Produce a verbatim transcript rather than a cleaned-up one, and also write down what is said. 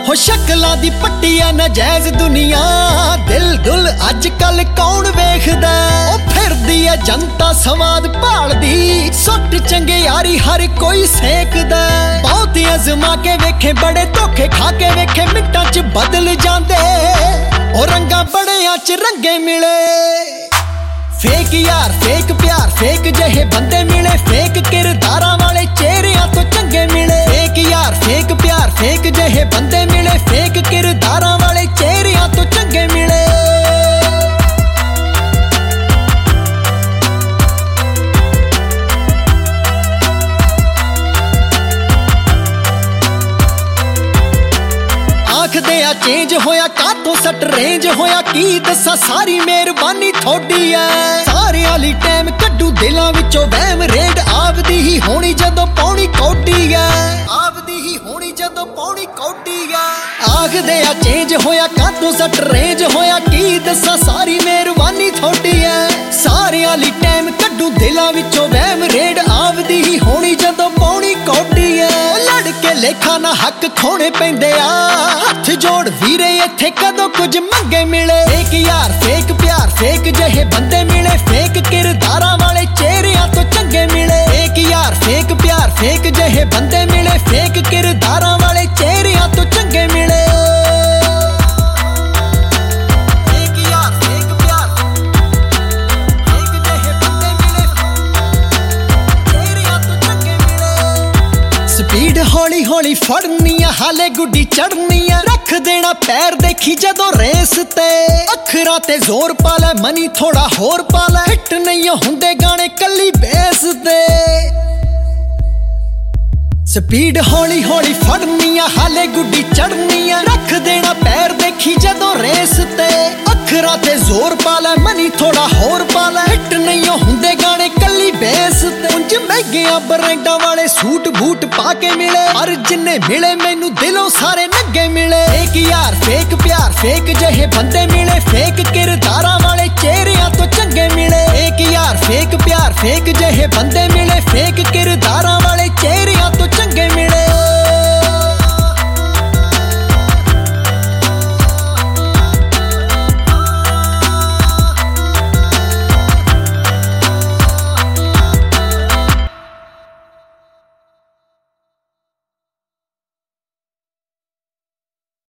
हो शक्लां दी पट्टी आ नाजायज दुनिया दिल दुल अज कल कौन वेखदा ओ फिरदी है जनता स्वाद भालदी सुट चंगे यारी हर कोई सेकदा बहुत अजमा के वेखे बड़े धोखे खा के वेखे मिंटां च बदल जांदे ओ रंगा बड़ियां च रंगे मिले फेक यार फेक प्यार फेक जहे बंदे मिले फेक किरदारां वाले चेहरियां तो चंगे मिले फेक यार फेक प्यार फेक जहे बंदे मिले फेक किरदारां वाले चेहरियां तो चंगे मिले आखदे आ चेंज होया कातों सट रेंज होया की दसा सारी मेहरबानी थोड़ी है सारे आली टाइम कड्डू दिलां विचों वहम रेड आवदी ही होनी जदों पौनी कौडी है आवदी ही होनी जदों पौनी कौडी है आखदे आ चेंज होया कातों सट रेंज होया की दसा सारी मेहरबानी थोड़ी है सारे आली टाइम कड्डू दिलां विचों वहम रेड आवदी ही होनी जदों पौनी कौडी है लड़के लेखा ना हक खोने पैंदे आ हथ जोड़ वीरे इत्थे कदों कुछ मंगे मिले फेक यार फेक प्यार फेक जहे बंदे मिले फेक किरदारां वाले चेहरियां तो चंगे मिले फेक यार फेक प्यार फेक जहे बंदे मिले फेक किरदारां वाले चेहरियां तो चंगे मिले स्पीड हौली हौली फड़नी हाले गुड्डी चढ़नी रख देना पैर देखी जदों रेस ते अखरां ते जोर पाले मनी थोड़ा होर पाले हिट नहीं हुंदे गाने कली बेस ते स्पीड हौली हौली फड़नी हाले गुड्डी चढ़नी रख देना पैर देखी जदों रेस ते अखरां ते जोर पाले मनी थोड़ा होर पाले हिट नहीं हुंदे गाने कली बेस ते उंज महंगियां ब्रांडां वाले सूट बूट पा के मिले पर जिन्ने मिले मैनू दिलों सारे नंगे मिले फेक यार फेक प्यार फेक जहे बंदे मिले फेक किरदारां वाले चेहरियां तो चंगे मिले फेक यार फेक प्यार फेक जहे बंदे मिले फेक किरदारां